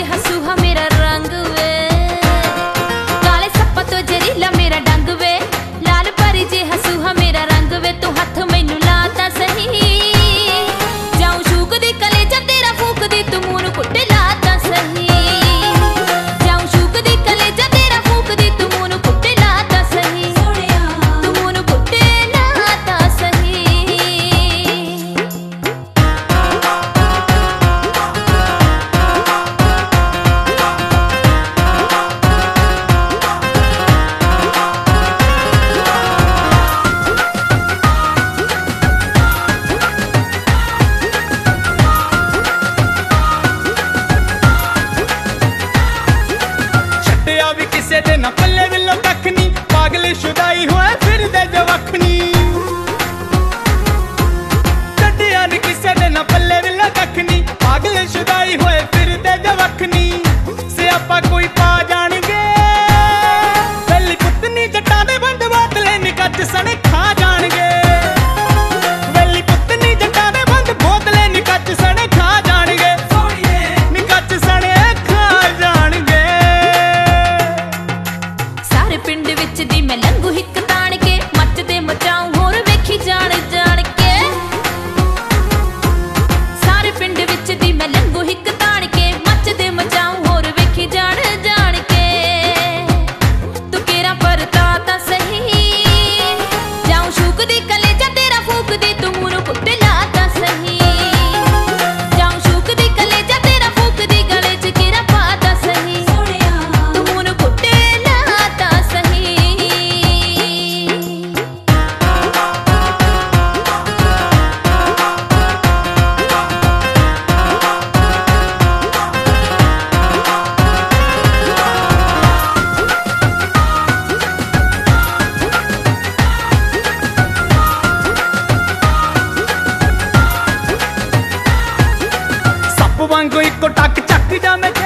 हसूहा मेरा रंग वे, काले सप्पा तो जरीला मेरा डंग वे, लाल परी जे हसूहा मेरा रंग वे, तू हथ मैनू लाता सही, जाऊं शूक दी कलेजा तेरा फूक दी, तू मूंह नूं कुट्टे लाता सही, जाऊं शूक दी कलेजा तेरा फूक दी, तू मूंह नूं कुट्टे लाता सही, तू मूंह नूं कुट्टे लाता सही। ना पल्ले विलो कखनी पागले शुदाई होए फिर दे जवखनी, चड्डिया नी किसे दे ना पल्ले विलो कखनी पागले शुदाई होए फिर दे जवखनी, सियापा कोई पा जाणगे पहली पुतनी जट्टां दे बंद बोतले नी कच सने खा जाणगे, पहली पुतनी जट्टां दे बंद बोतले नी कच सने खा जाणगे, नी कच सने खा जाणगे। पिंड विच दी मैं लंघू हिक ताण के, मचदे मचाऊं होर वेखी जाण जाण के, सारे पिंड विच दी मैं लंघू हिक ताण के, मचदे मचाऊं होर वेखी जाण जाण के, तू केरा परता ता सही, जाऊं शूक दी कलेजा तेरा फूक दी, तू मूंह नूं कुट्टे लाता सही, जाऊं शूक दी कलेजा तेरा फूक दी, गले च केरा पाता सही, तू मूंह नूं कुट्टे लाता सही। सप वांगू इको टक चक जा मैं